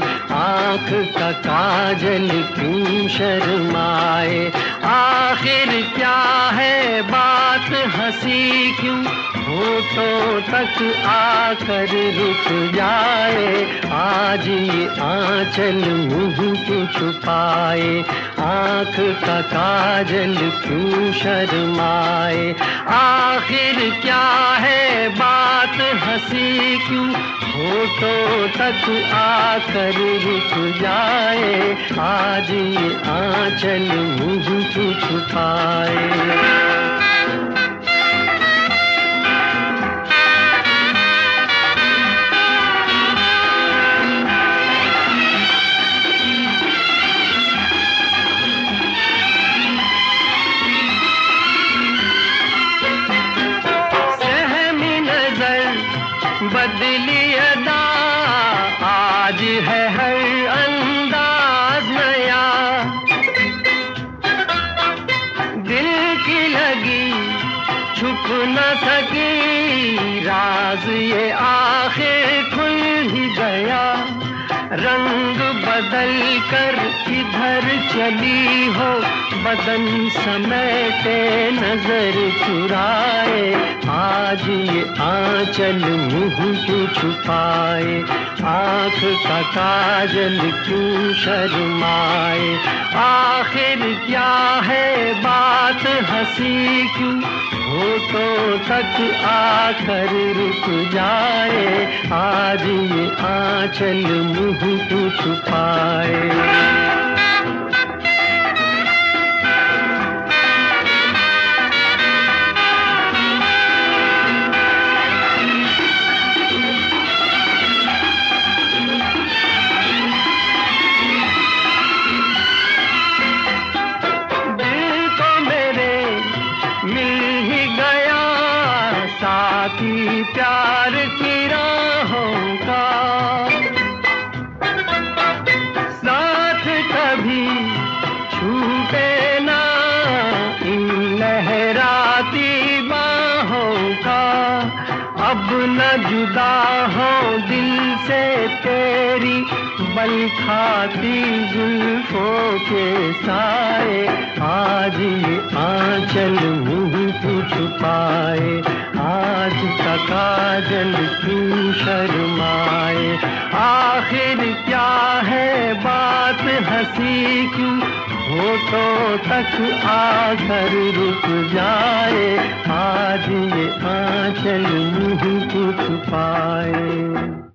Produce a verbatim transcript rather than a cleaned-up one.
आँख का काजल क्यों शर्माए। आखिर क्या है बात हंसी क्यों होठों तक आकर रुक जाए। आज ये आंचल मुँह क्यों छुपाए, आँख का काजल क्यों शर्माए। आखिर क्या है बात हंसी क्यों होठों तक आकर रुक जाए। आज ये आंचल मुँह क्यों छुपाए। बदली अदा आज है हर अंदाज नया। दिल की लगी छुप न सकी राज ये आखिर खुल ही गया। रंग बदल कर किधर चली हो बदन समेटे नजर चुराए। आज ये आंचल मुँह क्यों छुपाए, आँख का काजल क्यों शर्माए। आखिर क्या है बात हंसी क्यों होठों तक आकर रुक जाए। आज ये आंचल मुँह क्यों छुपाए। साथी प्यार की राहों का साथ कभी छूटे ना इन लहराती बाहों का। अब न जुदा हो दिल से तेरी बल खाती जुल्फों के साए। आज ये आंचल मुँह क्यों छुपाए, आज का काजल क्यों शर्माए। आखिर क्या है बात हंसी क्यों होठों तक आकर रुक जाए। आज ये आंचल मुँह क्यों छुपाए।